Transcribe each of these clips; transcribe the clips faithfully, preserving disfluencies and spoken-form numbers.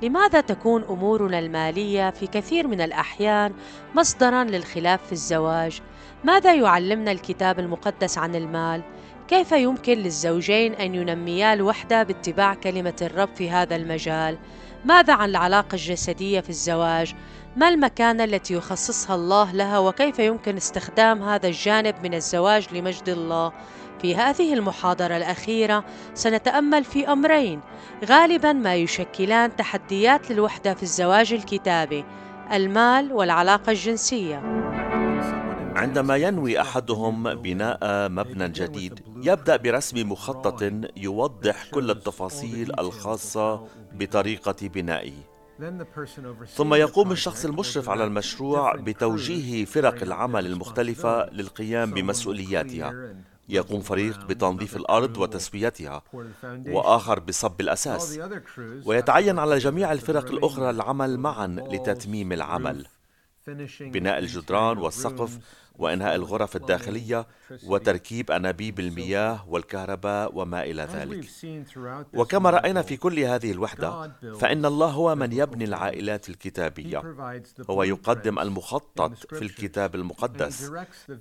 لماذا تكون أمورنا المالية في كثير من الأحيان مصدراً للخلاف في الزواج؟ ماذا يعلمنا الكتاب المقدس عن المال؟ كيف يمكن للزوجين أن ينميا الوحدة باتباع كلمة الرب في هذا المجال؟ ماذا عن العلاقة الجسدية في الزواج؟ ما المكانة التي يخصصها الله لها وكيف يمكن استخدام هذا الجانب من الزواج لمجد الله؟ في هذه المحاضرة الأخيرة سنتأمل في أمرين غالباً ما يشكلان تحديات للوحدة في الزواج الكتابي: المال والعلاقة الجنسية. عندما ينوي أحدهم بناء مبنى جديد، يبدأ برسم مخطط يوضح كل التفاصيل الخاصة بطريقة بنائه. ثم يقوم الشخص المشرف على المشروع بتوجيه فرق العمل المختلفة للقيام بمسؤولياتها. يقوم فريق بتنظيف الأرض وتسويتها، وآخر بصب الأساس، ويتعين على جميع الفرق الأخرى العمل معا لتتميم العمل: بناء الجدران والسقف وإنهاء الغرف الداخلية وتركيب أنابيب المياه والكهرباء وما إلى ذلك. وكما رأينا في كل هذه الوحدة، فإن الله هو من يبني العائلات الكتابية. هو يقدم المخطط في الكتاب المقدس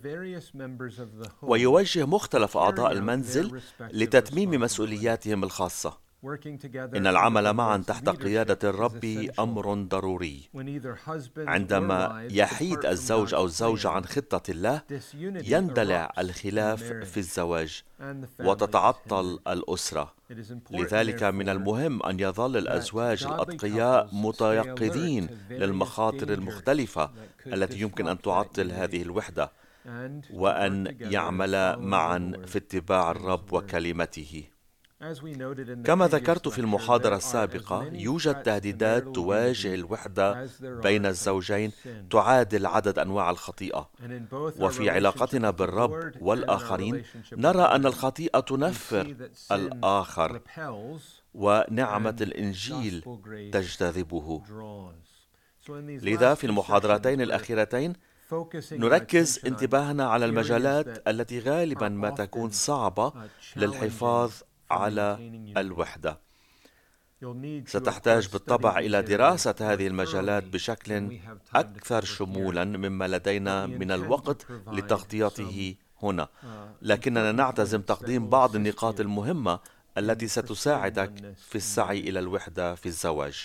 ويوجه مختلف أعضاء المنزل لتتميم مسؤولياتهم الخاصة. إن العمل معا تحت قيادة الرب أمر ضروري. عندما يحيد الزوج أو الزوجة عن خطة الله، يندلع الخلاف في الزواج وتتعطل الأسرة. لذلك من المهم أن يظل الأزواج الأتقياء متيقظين للمخاطر المختلفة التي يمكن أن تعطل هذه الوحدة، وأن يعملا معا في اتباع الرب وكلمته. كما ذكرت في المحاضرة السابقة، يوجد تهديدات تواجه الوحدة بين الزوجين تعادل عدد أنواع الخطيئة. وفي علاقتنا بالرب والآخرين نرى أن الخطيئة تنفر الآخر ونعمة الإنجيل تجتذبه. لذا في المحاضرتين الأخيرتين نركز انتباهنا على المجالات التي غالبا ما تكون صعبة للحفاظ على الوحدة. ستحتاج بالطبع إلى دراسة هذه المجالات بشكل أكثر شمولا مما لدينا من الوقت لتغطيته هنا، لكننا نعتزم تقديم بعض النقاط المهمة التي ستساعدك في السعي إلى الوحدة في الزواج.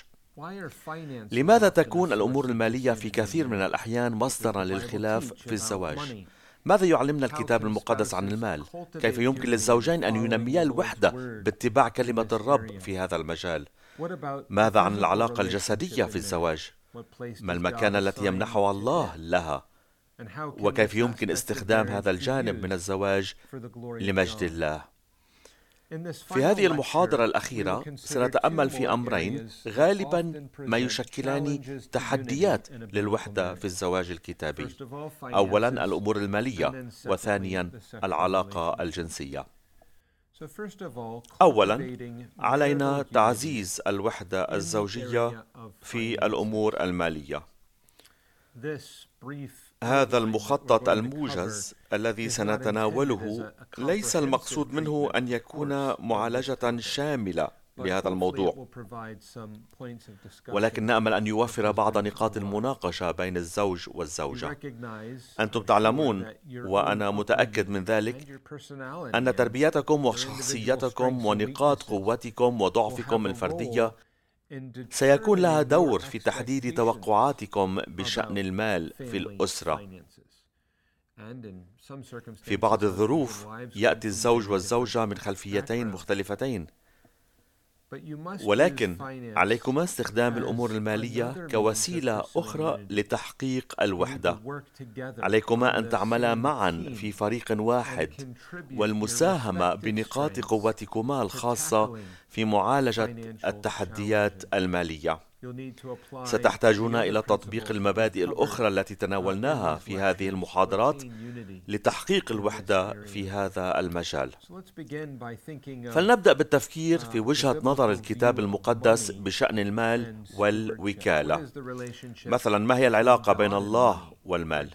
لماذا تكون الأمور المالية في كثير من الأحيان مصدرا للخلاف في الزواج؟ ماذا يعلمنا الكتاب المقدس عن المال؟ كيف يمكن للزوجين أن ينميا الوحدة باتباع كلمة الرب في هذا المجال؟ ماذا عن العلاقة الجسدية في الزواج؟ ما المكانة التي يمنحها الله لها؟ وكيف يمكن استخدام هذا الجانب من الزواج لمجد الله؟ في هذه المحاضرة الأخيرة سنتأمل في أمرين غالبا ما يشكلان تحديات للوحدة في الزواج الكتابي: أولا الأمور المالية، وثانيا العلاقة الجنسية. أولا، علينا تعزيز الوحدة الزوجية في الأمور المالية. هذا المخطط الموجز الذي سنتناوله ليس المقصود منه أن يكون معالجة شاملة لهذا الموضوع، ولكن نأمل أن يوفر بعض نقاط المناقشة بين الزوج والزوجة. أنتم تعلمون، وأنا متأكد من ذلك، أن تربيتكم وشخصيتكم ونقاط قوتكم وضعفكم الفردية سيكون لها دور في تحديد توقعاتكم بشأن المال في الأسرة. في بعض الظروف يأتي الزوج والزوجة من خلفيتين مختلفتين، ولكن عليكما استخدام الأمور المالية كوسيلة أخرى لتحقيق الوحدة. عليكما أن تعملا معا في فريق واحد والمساهمة بنقاط قوتكما الخاصة في معالجة التحديات المالية. ستحتاجون إلى تطبيق المبادئ الأخرى التي تناولناها في هذه المحاضرات لتحقيق الوحدة في هذا المجال. فلنبدأ بالتفكير في وجهة نظر الكتاب المقدس بشأن المال والوكالة. مثلا، ما هي العلاقة بين الله والمال؟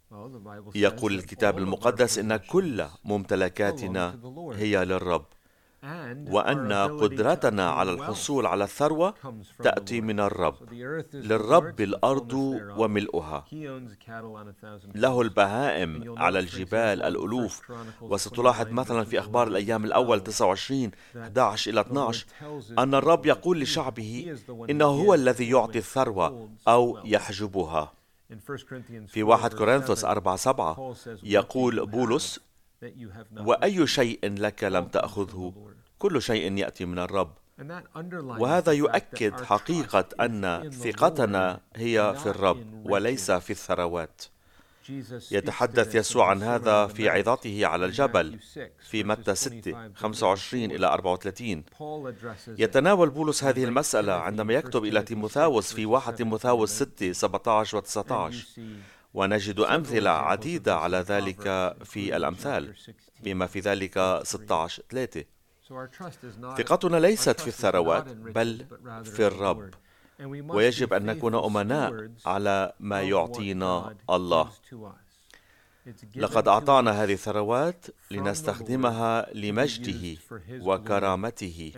يقول الكتاب المقدس إن كل ممتلكاتنا هي للرب، وأن قدرتنا على الحصول على الثروة تأتي من الرب. للرب الأرض وملؤها، له البهائم على الجبال الألوف. وستلاحظ مثلا في أخبار الأيام الأول تسعة وعشرين أحد عشر إلى اثني عشر أن الرب يقول لشعبه إنه هو الذي يعطي الثروة أو يحجبها. في واحد كورنثوس أربعة سبعة يقول بولس: وأي شيء لك لم تأخذه، كل شيء يأتي من الرب. وهذا يؤكد حقيقة أن ثقتنا هي في الرب وليس في الثروات. يتحدث يسوع عن هذا في عظته على الجبل في متى ستة خمسة وعشرين إلى أربعة وثلاثين. يتناول بولس هذه المسألة عندما يكتب إلى تيموثاوس في واحد تيموثاوس ستة سبعة عشر وتسعة عشر، ونجد أمثلة عديدة على ذلك في الأمثال، بما في ذلك ستة عشر ثلاثة. ثقتنا ليست في الثروات بل في الرب، ويجب أن نكون أمناء على ما يعطينا الله. لقد أعطانا هذه الثروات لنستخدمها لمجده وكرامته.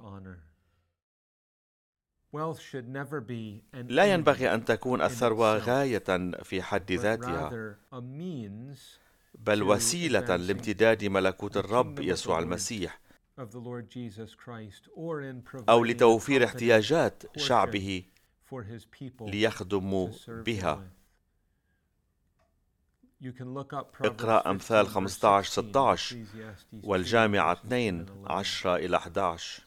لا ينبغي أن تكون الثروة غاية في حد ذاتها، بل وسيلة لامتداد ملكوت الرب يسوع المسيح، أو لتوفير احتياجات شعبه ليخدموا بها. اقرأ أمثال خمسة عشر ستة عشر والجامعة اثنين عشرة إلى أحد عشر.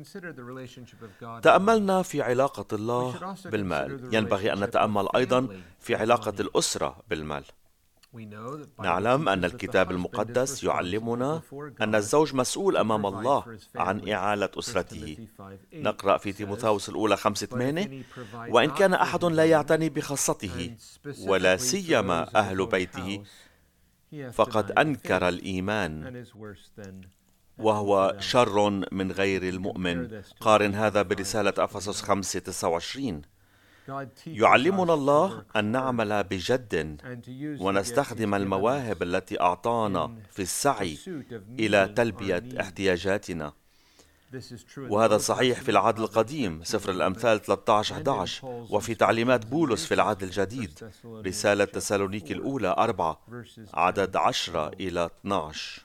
تأملنا في علاقة الله بالمال، ينبغي أن نتأمل أيضا في علاقة الأسرة بالمال. نعلم أن الكتاب المقدس يعلمنا أن الزوج مسؤول أمام الله عن إعالة أسرته. نقرأ في تيموثاوس الأولى خمسة ثمانية: وإن كان أحد لا يعتني بخاصته ولا سيما أهل بيته فقد أنكر الإيمان وهو شر من غير المؤمن. قارن هذا برسالة أفسس خمسة تسعة وعشرين. يعلمنا الله أن نعمل بجد ونستخدم المواهب التي أعطانا في السعي إلى تلبية احتياجاتنا. وهذا صحيح في العهد القديم، سفر الأمثال ثلاثة عشر أحد عشر، وفي تعليمات بولس في العهد الجديد، رسالة تسالونيكي الأولى أربعة عدد عشرة إلى اثني عشر.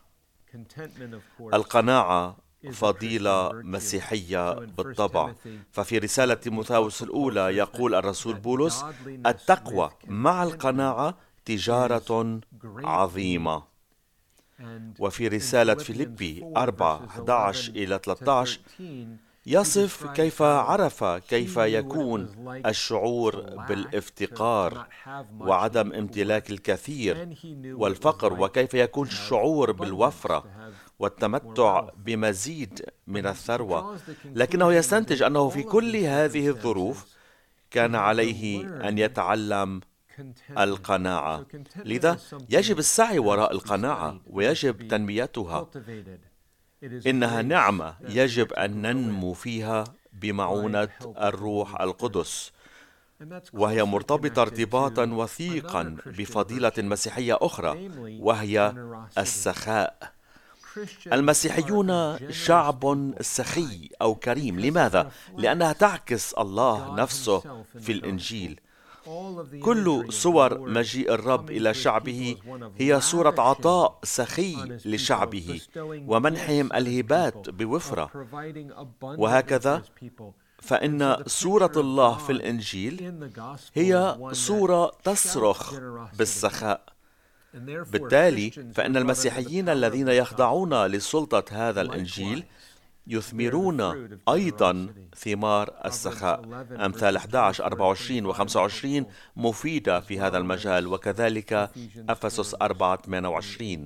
القناعة فضيلة مسيحية بالطبع، ففي رسالة تيموثاوس الأولى يقول الرسول بولس: التقوى مع القناعة تجارة عظيمة. وفي رسالة فيليبي أربعة أحد عشر إلى ثلاثة عشر يصف كيف عرف كيف يكون الشعور بالافتقار وعدم امتلاك الكثير والفقر، وكيف يكون الشعور بالوفرة والتمتع بمزيد من الثروة. لكنه يستنتج أنه في كل هذه الظروف كان عليه أن يتعلم القناعة. لذا يجب السعي وراء القناعة ويجب تنميتها. إنها نعمة يجب أن ننمو فيها بمعونة الروح القدس، وهي مرتبطة ارتباطا وثيقا بفضيلة مسيحية أخرى وهي السخاء. المسيحيون شعب سخي أو كريم. لماذا؟ لأنها تعكس الله نفسه في الإنجيل. كل صور مجيء الرب إلى شعبه هي صورة عطاء سخي لشعبه ومنحهم الهبات بوفرة. وهكذا فإن صورة الله في الإنجيل هي صورة تصرخ بالسخاء. بالتالي فإن المسيحيين الذين يخضعون لسلطة هذا الإنجيل يثمرون أيضا ثمار السخاء. أمثال أحد عشر أربعة وعشرين وخمسة وعشرين مفيدة في هذا المجال، وكذلك أفسس أربعة ثمانية وعشرين.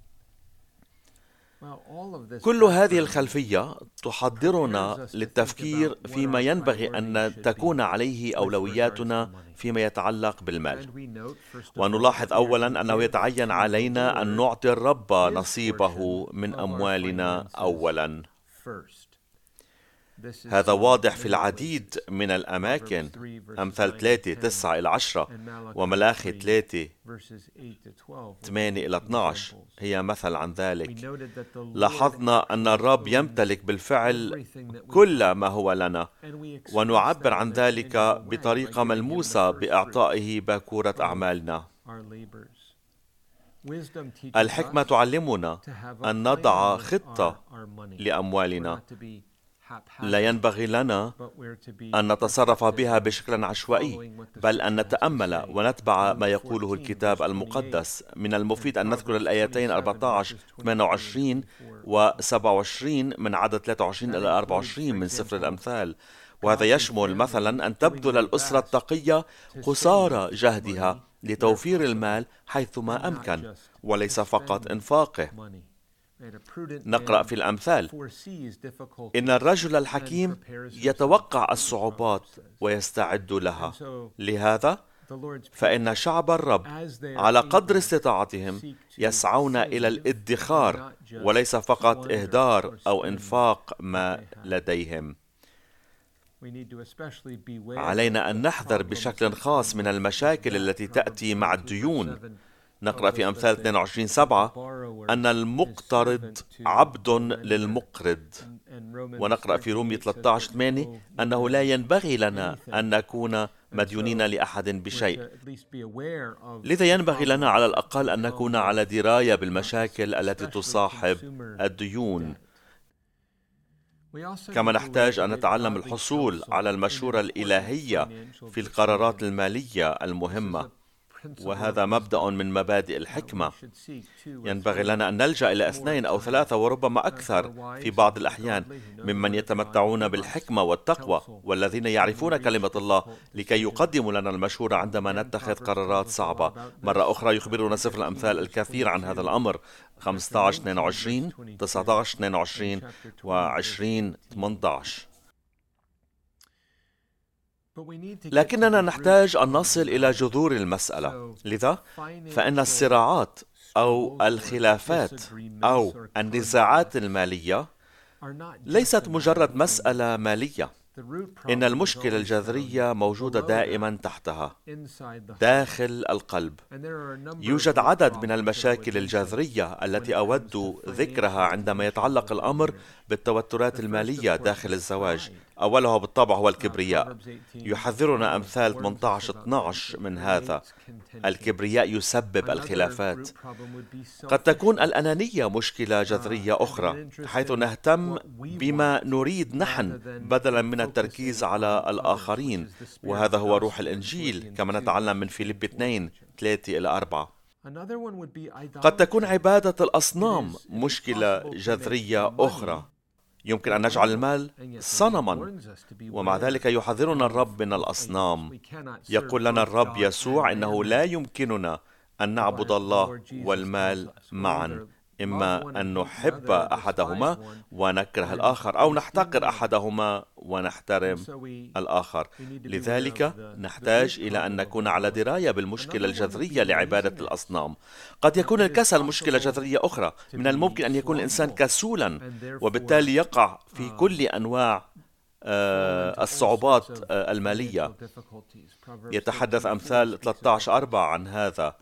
كل هذه الخلفية تحضرنا للتفكير فيما ينبغي أن تكون عليه أولوياتنا فيما يتعلق بالمال. ونلاحظ أولا أنه يتعين علينا أن نعطي الرب نصيبه من أموالنا أولا. هذا واضح في العديد من الأماكن، أمثال ثلاثة تسعة إلى عشرة وملاخي ثلاثة ثمانية إلى اثني عشر هي مثل عن ذلك. لاحظنا أن الرب يمتلك بالفعل كل ما هو لنا، ونعبر عن ذلك بطريقة ملموسة بإعطائه باكورة أعمالنا. الحكمة تعلمنا أن نضع خطة لأموالنا، لا ينبغي لنا أن نتصرف بها بشكل عشوائي، بل أن نتأمل ونتبع ما يقوله الكتاب المقدس. من المفيد أن نذكر الآيتين أربعة عشر ثمانية وعشرين و سبعة وعشرين من عدد ثلاثة وعشرين إلى أربعة وعشرين من سفر الأمثال، وهذا يشمل مثلا أن تبذل الأسرة التقية قصارى جهدها لتوفير المال حيثما أمكن، وليس فقط إنفاقه. نقرأ في الأمثال: إن الرجل الحكيم يتوقع الصعوبات ويستعد لها، لهذا فإن شعب الرب على قدر استطاعتهم يسعون إلى الادخار، وليس فقط إهدار أو إنفاق ما لديهم. علينا أن نحذر بشكل خاص من المشاكل التي تأتي مع الديون. نقرأ في أمثال اثنين وعشرين سبعة أن المقترض عبد للمقرض، ونقرأ في رومية ثلاثة عشر ثمانية أنه لا ينبغي لنا أن نكون مديونين لأحد بشيء. لذا ينبغي لنا على الأقل أن نكون على دراية بالمشاكل التي تصاحب الديون. كما نحتاج أن نتعلم الحصول على المشورة الإلهية في القرارات المالية المهمة، وهذا مبدأ من مبادئ الحكمة. ينبغي لنا أن نلجأ إلى اثنين أو ثلاثة وربما أكثر في بعض الأحيان ممن يتمتعون بالحكمة والتقوى والذين يعرفون كلمة الله لكي يقدموا لنا المشورة عندما نتخذ قرارات صعبة. مرة أخرى يخبرنا سفر الأمثال الكثير عن هذا الأمر، خمسة عشر اثنين وعشرين تسعة عشر اثنين وعشرين وعشرين ثمانية عشر. لكننا نحتاج أن نصل إلى جذور المسألة. لذا فإن الصراعات أو الخلافات أو النزاعات المالية ليست مجرد مسألة مالية، إن المشكلة الجذرية موجودة دائما تحتها داخل القلب. يوجد عدد من المشاكل الجذرية التي أود ذكرها عندما يتعلق الأمر بالتوترات المالية داخل الزواج. أولها بالطبع هو الكبرياء. يحذرنا أمثال ثمانية عشر اثني عشر من هذا. الكبرياء يسبب الخلافات. قد تكون الأنانية مشكلة جذرية أخرى، حيث نهتم بما نريد نحن بدلا من التركيز على الآخرين، وهذا هو روح الإنجيل كما نتعلم من فيليب اثنين ثلاثة إلى أربعة. قد تكون عبادة الأصنام مشكلة جذرية أخرى. يمكن أن نجعل المال صنما، ومع ذلك يحذرنا الرب من الأصنام. يقول لنا الرب يسوع إنه لا يمكننا أن نعبد الله والمال معا، إما أن نحب أحدهما ونكره الآخر، أو نحتقر أحدهما ونحترم الآخر. لذلك نحتاج إلى أن نكون على دراية بالمشكلة الجذرية لعبادة الأصنام. قد يكون الكسل مشكلة جذرية أخرى. من الممكن أن يكون الإنسان كسولا وبالتالي يقع في كل أنواع الصعوبات المالية. يتحدث أمثال ثلاثة عشر أربعة عن هذا.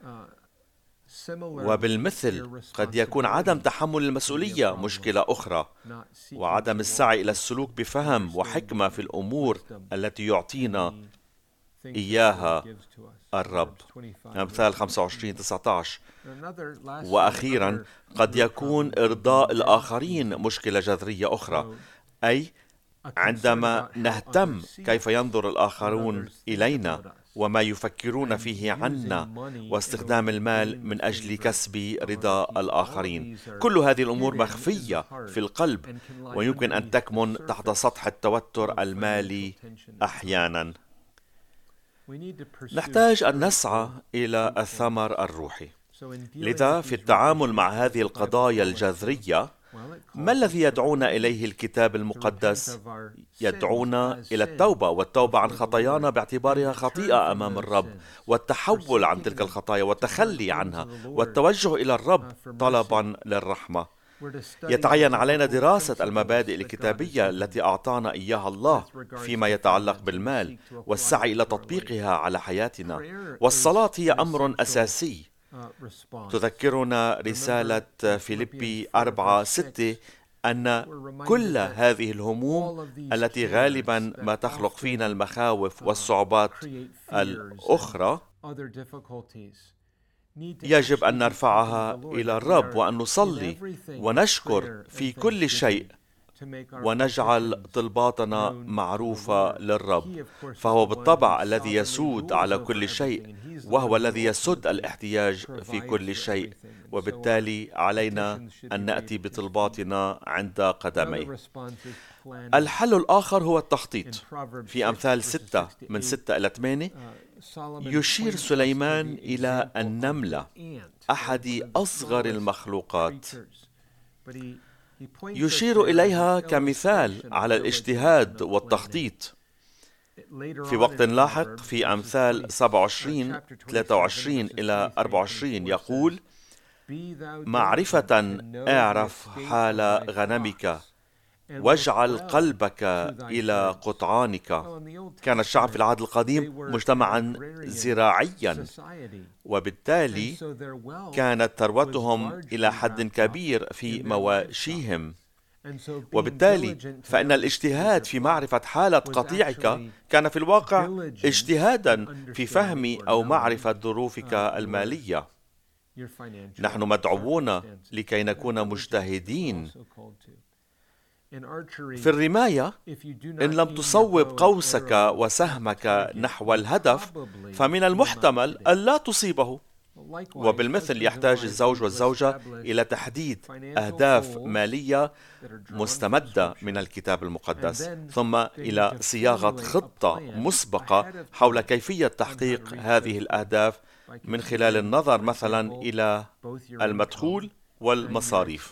وبالمثل قد يكون عدم تحمل المسؤولية مشكلة أخرى، وعدم السعي إلى السلوك بفهم وحكمة في الأمور التي يعطينا إياها الرب. أمثال خمسة وعشرين تسعة عشر. وأخيرا قد يكون إرضاء الآخرين مشكلة جذرية أخرى، أي عندما نهتم كيف ينظر الآخرون إلينا وما يفكرون فيه عنا، واستخدام المال من أجل كسب رضا الآخرين. كل هذه الأمور مخفية في القلب، ويمكن أن تكمن تحت سطح التوتر المالي أحيانا. نحتاج أن نسعى إلى الثمر الروحي. لذا في التعامل مع هذه القضايا الجذرية، ما الذي يدعونا إليه الكتاب المقدس؟ يدعونا إلى التوبة، والتوبة عن خطايانا باعتبارها خطيئة أمام الرب، والتحول عن تلك الخطايا والتخلي عنها، والتوجه إلى الرب طلبا للرحمة. يتعين علينا دراسة المبادئ الكتابية التي أعطانا إياها الله فيما يتعلق بالمال والسعي إلى تطبيقها على حياتنا. والصلاة هي أمر أساسي. تذكرنا رسالة فيليبي أربعة ستة أن كل هذه الهموم التي غالبا ما تخلق فينا المخاوف والصعوبات الأخرى يجب أن نرفعها إلى الرب وأن نصلي ونشكر في كل شيء ونجعل طلباتنا معروفة للرب، فهو بالطبع الذي يسود على كل شيء وهو الذي يسد الاحتياج في كل شيء، وبالتالي علينا أن نأتي بطلباتنا عند قدميه. الحل الآخر هو التخطيط. في أمثال ستة من ستة إلى ثمانية يشير سليمان إلى النملة أحد أصغر المخلوقات، يشير إليها كمثال على الاجتهاد والتخطيط. في وقت لاحق في أمثال سبعة وعشرين ثلاثة وعشرين إلى أربعة وعشرين يقول: معرفة اعرف حال غنمك واجعل قلبك إلى قطعانك. كان الشعب في العهد القديم مجتمعا زراعيا، وبالتالي كانت ثروتهم إلى حد كبير في مواشيهم، وبالتالي فإن الاجتهاد في معرفة حالة قطيعك كان في الواقع اجتهادا في فهم أو معرفة ظروفك المالية. نحن مدعوون لكي نكون مجتهدين. في الرماية إن لم تصوب قوسك وسهمك نحو الهدف فمن المحتمل ألا تصيبه. وبالمثل يحتاج الزوج والزوجة إلى تحديد أهداف مالية مستمدة من الكتاب المقدس، ثم إلى صياغة خطة مسبقة حول كيفية تحقيق هذه الأهداف من خلال النظر مثلا إلى المدخول والمصاريف.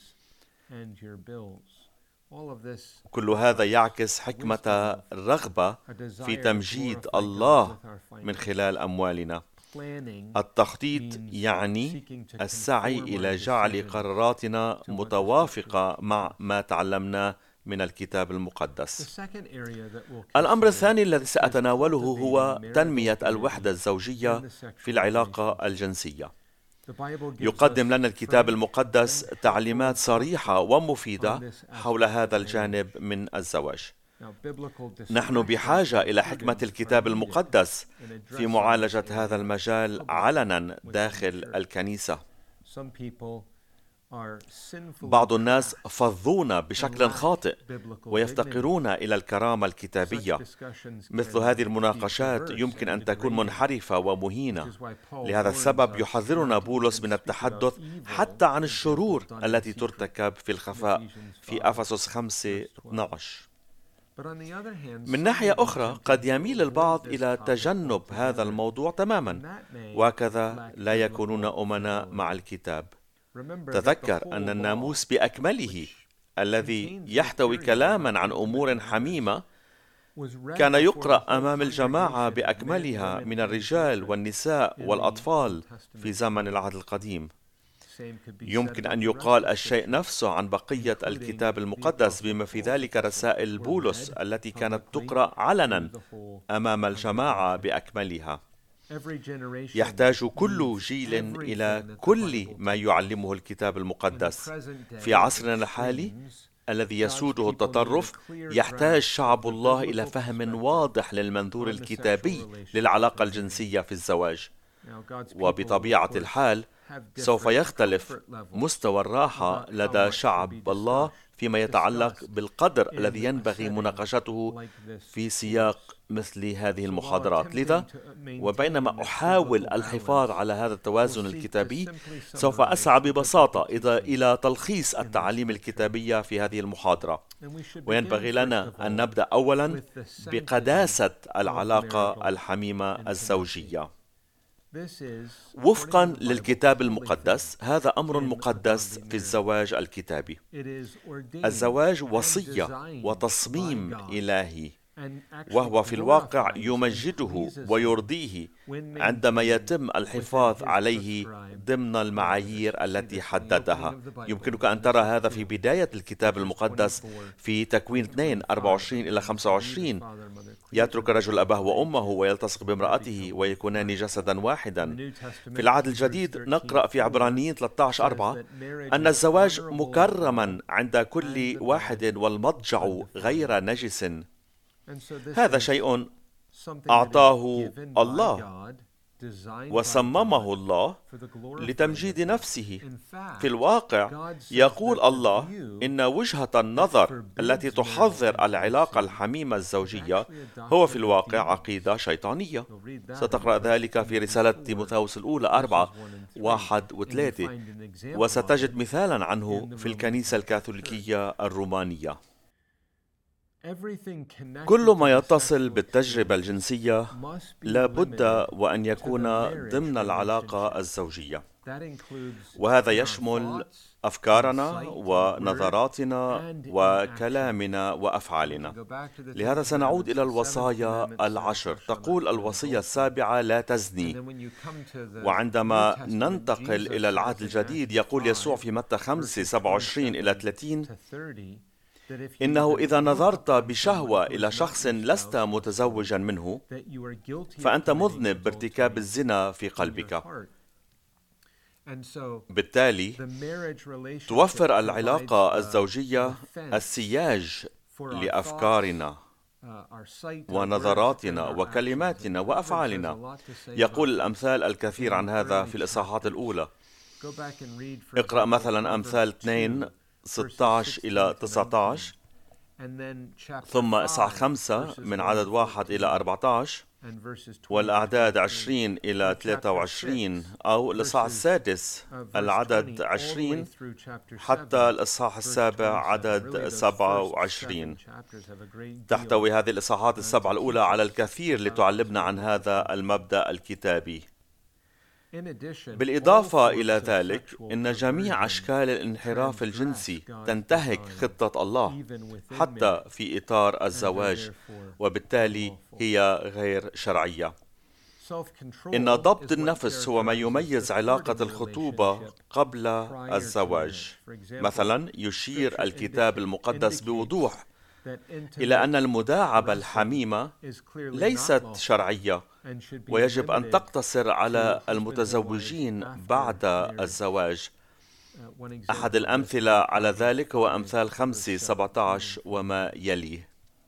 كل هذا يعكس حكمة الرغبة في تمجيد الله من خلال أموالنا. التخطيط يعني السعي إلى جعل قراراتنا متوافقة مع ما تعلمناه من الكتاب المقدس. الأمر الثاني الذي سأتناوله هو تنمية الوحدة الزوجية في العلاقة الجنسية. يقدم لنا الكتاب المقدس تعليمات صريحة ومفيدة حول هذا الجانب من الزواج. نحن بحاجة إلى حكمة الكتاب المقدس في معالجة هذا المجال علنا داخل الكنيسة. بعض الناس فظون بشكل خاطئ ويفتقرون إلى الكرامة الكتابية. مثل هذه المناقشات يمكن أن تكون منحرفة ومهينة. لهذا السبب يحذرنا بولس من التحدث حتى عن الشرور التي ترتكب في الخفاء في أفسس خمسة اثني عشر. من ناحية أخرى قد يميل البعض إلى تجنب هذا الموضوع تماما، وكذا لا يكونون أمناء مع الكتاب. تذكر أن الناموس بأكمله الذي يحتوي كلاما عن أمور حميمة كان يقرأ أمام الجماعة بأكملها من الرجال والنساء والأطفال في زمن العهد القديم. يمكن أن يقال الشيء نفسه عن بقية الكتاب المقدس، بما في ذلك رسائل بولس التي كانت تقرأ علنا أمام الجماعة بأكملها. يحتاج كل جيل إلى كل ما يعلمه الكتاب المقدس. في عصرنا الحالي الذي يسوده التطرف، يحتاج شعب الله إلى فهم واضح للمنظور الكتابي للعلاقة الجنسية في الزواج. وبطبيعة الحال سوف يختلف مستوى الراحة لدى شعب الله فيما يتعلق بالقدر الذي ينبغي مناقشته في سياق مثل هذه المحاضرات. لذا وبينما أحاول الحفاظ على هذا التوازن الكتابي، سوف أسعى ببساطة إلى تلخيص التعاليم الكتابية في هذه المحاضرة. وينبغي لنا أن نبدأ أولا بقداسة العلاقة الحميمة الزوجية. وفقا للكتاب المقدس هذا أمر مقدس في الزواج الكتابي. الزواج وصية وتصميم إلهي، وهو في الواقع يمجده ويرضيه عندما يتم الحفاظ عليه ضمن المعايير التي حددها. يمكنك أن ترى هذا في بداية الكتاب المقدس في تكوين اثنين أربعة وعشرين إلى خمسة وعشرين: يترك الرجل أباه وأمه ويلتصق بامرأته ويكونان جسدا واحدا. في العهد الجديد نقرأ في عبرانيين ثلاثة عشر أربعة أن الزواج مكرما عند كل واحد والمضجع غير نجس. هذا شيء أعطاه الله وصممه الله لتمجيد نفسه. في الواقع يقول الله إن وجهة النظر التي تحظر العلاقة الحميمة الزوجية هو في الواقع عقيدة شيطانية. ستقرأ ذلك في رسالة تيموثاوس الأولى أربعة واحد وثلاثة، وستجد مثالا عنه في الكنيسة الكاثوليكية الرومانية. كل ما يتصل بالتجربة الجنسية لابد وأن يكون ضمن العلاقة الزوجية، وهذا يشمل أفكارنا ونظراتنا وكلامنا وأفعالنا. لهذا سنعود إلى الوصايا العشر. تقول الوصية السابعة: لا تزني. وعندما ننتقل إلى العهد الجديد يقول يسوع في متى خمسة سبعة وعشرين إلى ثلاثين: إنه إذا نظرت بشهوة إلى شخص لست متزوجا منه فأنت مذنب بارتكاب الزنا في قلبك. بالتالي توفر العلاقة الزوجية السياج لأفكارنا ونظراتنا وكلماتنا وأفعالنا. يقول الأمثال الكثير عن هذا في الإصحاحات الأولى. اقرأ مثلا أمثال اثنين ستة عشر إلى تسعة عشر، ثم إصحاح خمسة من عدد واحد إلى أربعة عشر، والأعداد عشرين إلى ثلاثة وعشرين، أو الإصحاح السادس العدد عشرين حتى الإصحاح السابع عدد سبعة وعشرين. تحتوي هذه الإصحاحات السبعة الأولى على الكثير لتعلمنا عن هذا المبدأ الكتابي. بالإضافة إلى ذلك، إن جميع أشكال الانحراف الجنسي تنتهك خطة الله حتى في إطار الزواج، وبالتالي هي غير شرعية. إن ضبط النفس هو ما يميز علاقة الخطوبة قبل الزواج. مثلا يشير الكتاب المقدس بوضوح إلى أن المداعبة الحميمة ليست شرعية، ويجب أن تقتصر على المتزوجين بعد الزواج. أحد الأمثلة على ذلك هو أمثال خمسة سبعة عشر وما يليه.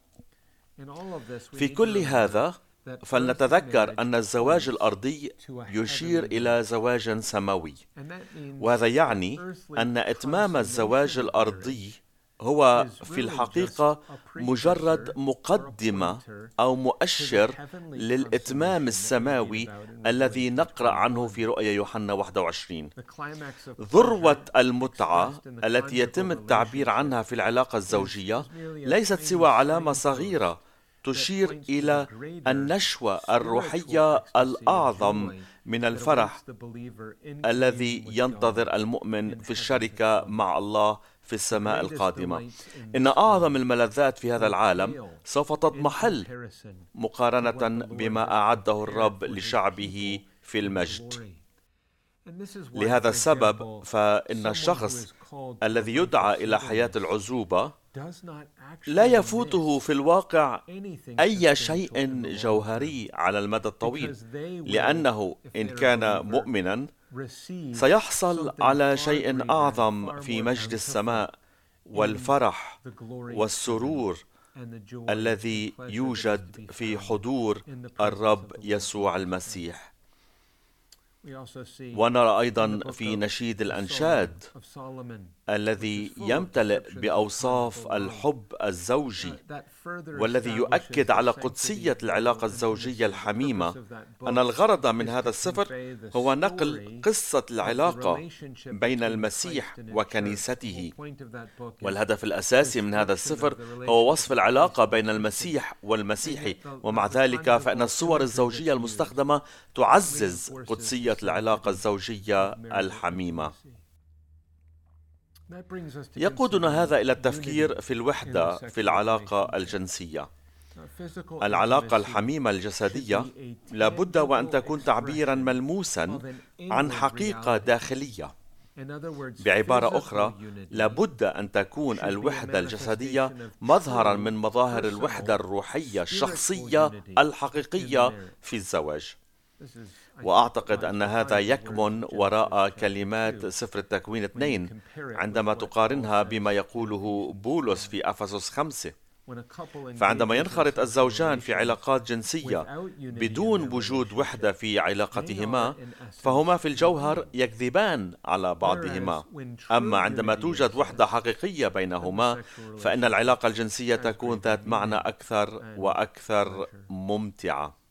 في كل هذا فلنتذكر أن الزواج الأرضي يشير إلى زواج سماوي، وهذا يعني أن إتمام الزواج الأرضي هو في الحقيقة مجرد مقدمة أو مؤشر للإتمام السماوي الذي نقرأ عنه في رؤيا يوحنا واحد وعشرين. ذروة المتعة التي يتم التعبير عنها في العلاقة الزوجية ليست سوى علامة صغيرة تشير إلى النشوة الروحية الأعظم من الفرح الذي ينتظر المؤمن في الشركة مع الله في السماء القادمة. إن أعظم الملذات في هذا العالم سوف تضمحل مقارنة بما أعده الرب لشعبه في المجد. لهذا السبب فإن الشخص الذي يدعى إلى حياة العزوبة لا يفوته في الواقع أي شيء جوهري على المدى الطويل، لأنه إن كان مؤمنا سيحصل على شيء أعظم في مجد السماء والفرح والسرور الذي يوجد في حضور الرب يسوع المسيح. ونرى أيضا في نشيد الأنشاد الذي يمتلئ بأوصاف الحب الزوجي والذي يؤكد على قدسية العلاقة الزوجية الحميمة، أن الغرض من هذا السفر هو نقل قصة العلاقة بين المسيح وكنيسته. والهدف الأساسي من هذا السفر هو وصف العلاقة بين المسيح والمسيحي، ومع ذلك فإن الصور الزوجية المستخدمة تعزز قدسية العلاقة الزوجية الحميمة. يقودنا هذا إلى التفكير في الوحدة في العلاقة الجنسية. العلاقة الحميمة الجسدية لابد وأن تكون تعبيرا ملموسا عن حقيقة داخلية. بعبارة أخرى، لابد أن تكون الوحدة الجسدية مظهرا من مظاهر الوحدة الروحية الشخصية الحقيقية في الزواج. وأعتقد أن هذا يكمن وراء كلمات سفر التكوين اثنين عندما تقارنها بما يقوله بولس في أفسس خمسة. فعندما ينخرط الزوجان في علاقات جنسية بدون وجود وحدة في علاقتهما، فهما في الجوهر يكذبان على بعضهما. أما عندما توجد وحدة حقيقية بينهما، فإن العلاقة الجنسية تكون ذات معنى أكثر وأكثر ممتعة.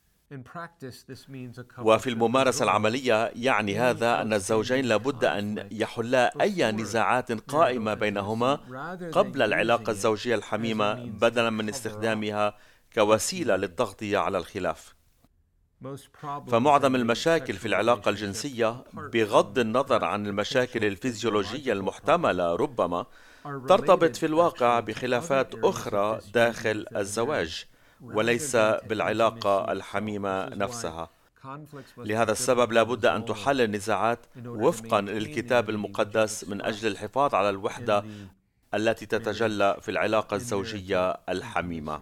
وفي الممارسة العملية يعني هذا أن الزوجين لابد أن يحلا أي نزاعات قائمة بينهما قبل العلاقة الزوجية الحميمة، بدلا من استخدامها كوسيلة للتغطية على الخلاف. فمعظم المشاكل في العلاقة الجنسية، بغض النظر عن المشاكل الفيزيولوجية المحتملة، ربما ترتبط في الواقع بخلافات أخرى داخل الزواج وليس بالعلاقة الحميمة نفسها. لهذا السبب لابد أن تحل النزاعات وفقا للكتاب المقدس من أجل الحفاظ على الوحدة التي تتجلى في العلاقة الزوجية الحميمة.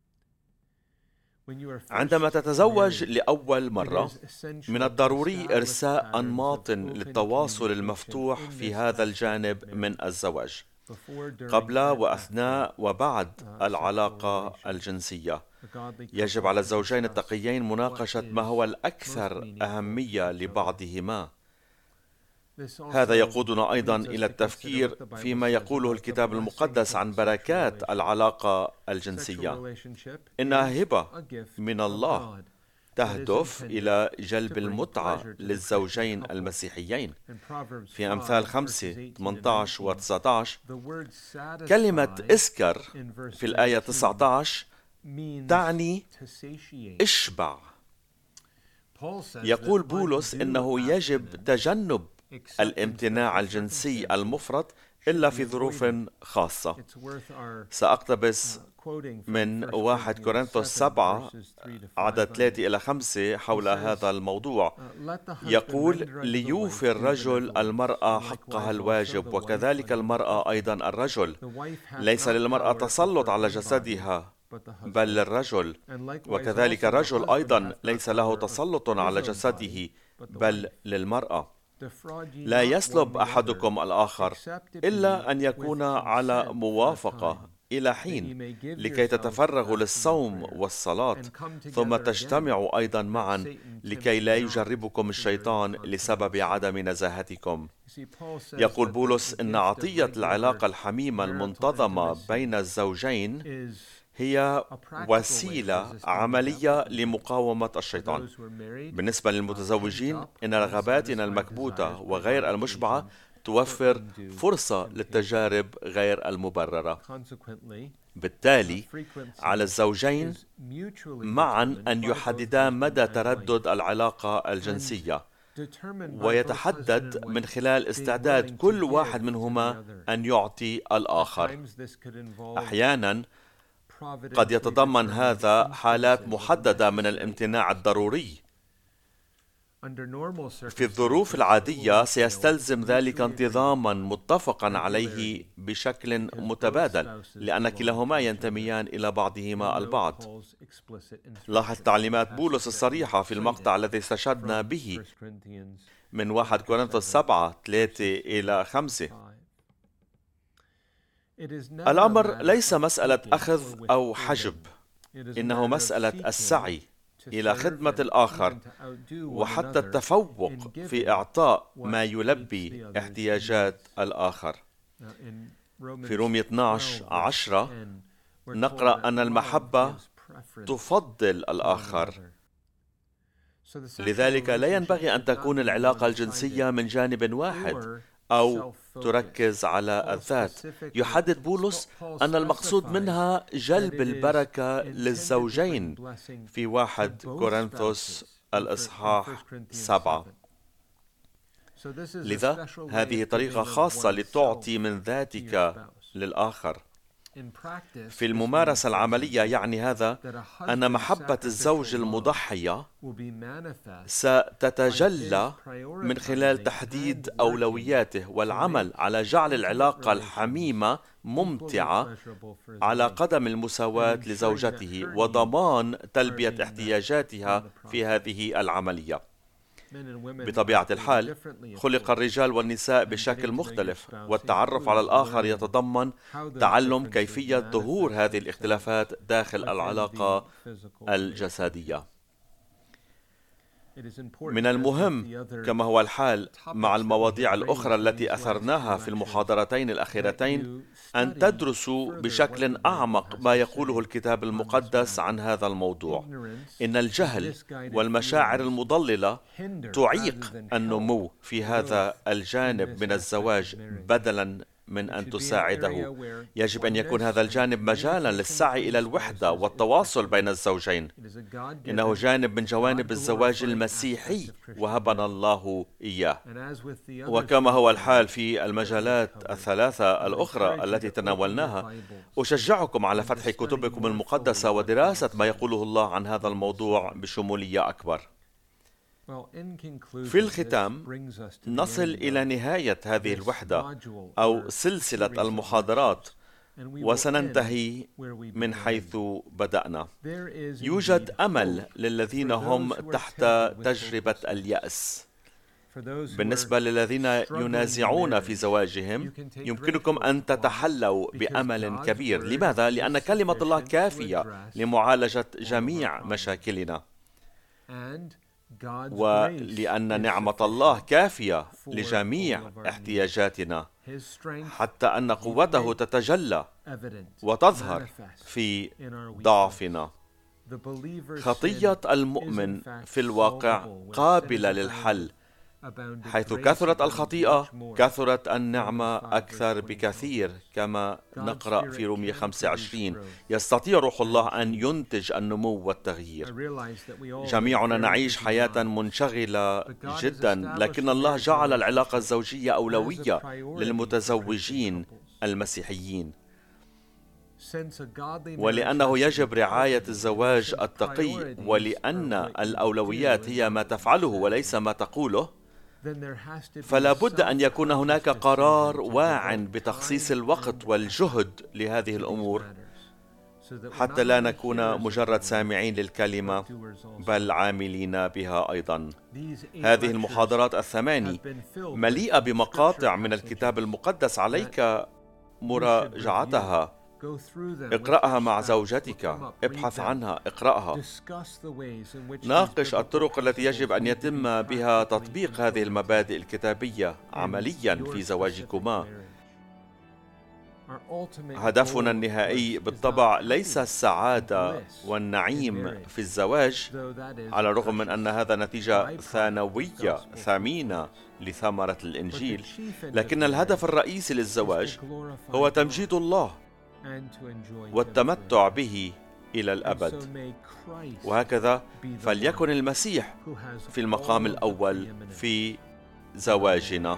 عندما تتزوج لأول مرة، من الضروري إرساء أنماط للتواصل المفتوح في هذا الجانب من الزواج، قبل وأثناء وبعد العلاقة الجنسية. يجب على الزوجين التقيين مناقشة ما هو الأكثر أهمية لبعضهما. هذا يقودنا أيضا إلى التفكير فيما يقوله الكتاب المقدس عن بركات العلاقة الجنسية. إنها هبة من الله تهدف إلى جلب المتعة للزوجين المسيحيين. في أمثال خمسة ثمانية عشر و تسعة عشر، كلمة اسكر في الآية تسعة عشر تعني اشبع. يقول بولس إنه يجب تجنب الامتناع الجنسي المفرط إلا في ظروف خاصة. سأقتبس من واحد كورنثوس سبعة عدد ثلاثة إلى خمسة حول هذا الموضوع. يقول: ليوفي الرجل المرأة حقها الواجب، وكذلك المرأة أيضا الرجل. ليس للمرأة تسلط على جسدها بل للرجل، وكذلك الرجل أيضا ليس له تسلط على جسده بل للمرأة. لا يسلب أحدكم الآخر إلا أن يكون على موافقة إلى حين، لكي تتفرغوا للصوم والصلاة، ثم تجتمعوا أيضا معا لكي لا يجربكم الشيطان لسبب عدم نزاهتكم. يقول بولس إن عطية العلاقة الحميمة المنتظمة بين الزوجين هي وسيلة عملية لمقاومة الشيطان. بالنسبة للمتزوجين، إن رغباتنا المكبوتة وغير المشبعة توفر فرصة للتجارب غير المبررة. بالتالي على الزوجين معا أن يحددا مدى تردد العلاقة الجنسية، ويتحدد من خلال استعداد كل واحد منهما أن يعطي الآخر. أحيانا قد يتضمن هذا حالات محددة من الامتناع الضروري. في الظروف العادية سيستلزم ذلك انتظاما متفقا عليه بشكل متبادل، لأن كلاهما ينتميان إلى بعضهما البعض. لاحظ تعليمات بولس الصريحة في المقطع الذي استشهدنا به من واحد كورنثوس سبعة ثلاثة إلى خمسة. الأمر ليس مسألة أخذ أو حجب، إنه مسألة السعي إلى خدمة الآخر، وحتى التفوق في إعطاء ما يلبي احتياجات الآخر. في رومية اثني عشر عشرة نقرأ أن المحبة تفضل الآخر. لذلك لا ينبغي أن تكون العلاقة الجنسية من جانب واحد أو تركز على الذات. يحدد بولس أن المقصود منها جلب البركة للزوجين في واحد كورنثوس الإصحاح سبعة. لذا هذه طريقة خاصة لتعطي من ذاتك للآخر. في الممارسة العملية يعني هذا أن محبة الزوج المضحية ستتجلى من خلال تحديد أولوياته والعمل على جعل العلاقة الحميمة ممتعة على قدم المساواة لزوجته وضمان تلبية احتياجاتها في هذه العملية. بطبيعة الحال خلق الرجال والنساء بشكل مختلف، والتعرف على الآخر يتضمن تعلم كيفية ظهور هذه الاختلافات داخل العلاقة الجسدية. من المهم كما هو الحال مع المواضيع الأخرى التي أثرناها في المحاضرتين الأخيرتين أن تدرسوا بشكل أعمق ما يقوله الكتاب المقدس عن هذا الموضوع. إن الجهل والمشاعر المضللة تعيق النمو في هذا الجانب من الزواج بدلاً من أن تساعده. يجب أن يكون هذا الجانب مجالا للسعي إلى الوحدة والتواصل بين الزوجين. إنه جانب من جوانب الزواج المسيحي وهبنا الله إياه. وكما هو الحال في المجالات الثلاثة الأخرى التي تناولناها، أشجعكم على فتح كتبكم المقدسة ودراسة ما يقوله الله عن هذا الموضوع بشمولية أكبر. في الختام نصل إلى نهاية هذه الوحدة أو سلسلة المحاضرات، وسننتهي من حيث بدأنا. يوجد أمل للذين هم تحت تجربة اليأس. بالنسبة للذين ينازعون في زواجهم، يمكنكم أن تتحلوا بأمل كبير. لماذا؟ لأن كلمة الله كافية لمعالجة جميع مشاكلنا، ولأن نعمة الله كافية لجميع احتياجاتنا، حتى أن قوته تتجلى وتظهر في ضعفنا. خطية المؤمن في الواقع قابلة للحل. حيث كثرت الخطيئة كثرت النعمة أكثر بكثير، كما نقرأ في رومية خمسة وعشرين. يستطيع روح الله أن ينتج النمو والتغيير. جميعنا نعيش حياة منشغلة جدا، لكن الله جعل العلاقة الزوجية أولوية للمتزوجين المسيحيين. ولأنه يجب رعاية الزواج التقي، ولأن الأولويات هي ما تفعله وليس ما تقوله، فلا بد أن يكون هناك قرار واع بتخصيص الوقت والجهد لهذه الأمور، حتى لا نكون مجرد سامعين للكلمة بل عاملين بها أيضا. هذه المحاضرات الثماني مليئة بمقاطع من الكتاب المقدس، عليك مراجعتها. اقرأها مع زوجتك، ابحث عنها، اقرأها. ناقش الطرق التي يجب أن يتم بها تطبيق هذه المبادئ الكتابية عمليا في زواجكما. هدفنا النهائي بالطبع ليس السعادة والنعيم في الزواج، على الرغم من أن هذا نتيجة ثانوية ثمينة لثمرة الإنجيل، لكن الهدف الرئيسي للزواج هو تمجيد الله والتمتع به إلى الأبد. وهكذا فليكن المسيح في المقام الأول في زواجنا.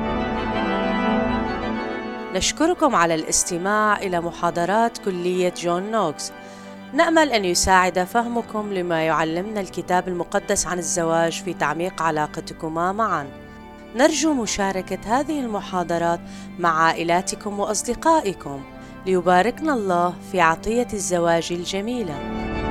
نشكركم على الاستماع إلى محاضرات كلية جون نوكس. نأمل أن يساعد فهمكم لما يعلمنا الكتاب المقدس عن الزواج في تعميق علاقتكما معا. نرجو مشاركة هذه المحاضرات مع عائلاتكم وأصدقائكم، ليباركنا الله في عطية الزواج الجميلة.